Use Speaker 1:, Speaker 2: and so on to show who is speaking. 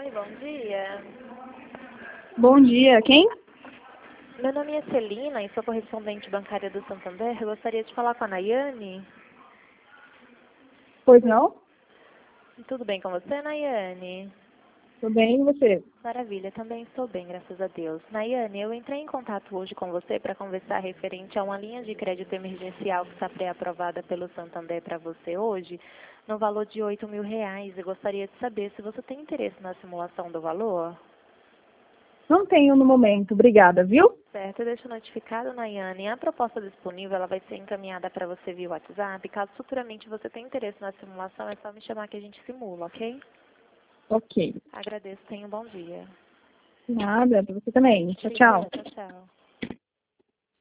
Speaker 1: Oi, bom dia.
Speaker 2: Bom dia, quem?
Speaker 1: Meu nome é Celina e sou correspondente bancária do Santander. Eu gostaria de falar com a Nayane.
Speaker 2: Pois não?
Speaker 1: Tudo bem com você, Nayane?
Speaker 2: Tudo bem, e você?
Speaker 1: Maravilha, também estou bem, graças a Deus. Nayane, eu entrei em contato hoje com você para conversar referente a uma linha de crédito emergencial que está pré-aprovada pelo Santander para você hoje, no valor de R$ 8.000. Eu gostaria de saber se você tem interesse na simulação do valor.
Speaker 2: Não tenho no momento, obrigada, viu?
Speaker 1: Certo, eu deixo notificado, Nayane. A proposta disponível ela vai ser encaminhada para você via WhatsApp. Caso futuramente você tenha interesse na simulação, é só me chamar que a gente simula, ok?
Speaker 2: Ok.
Speaker 1: Agradeço, tenha um bom dia.
Speaker 2: Nada, pra você também. Tchau,
Speaker 1: Obrigada,
Speaker 2: tchau.
Speaker 1: tchau, tchau.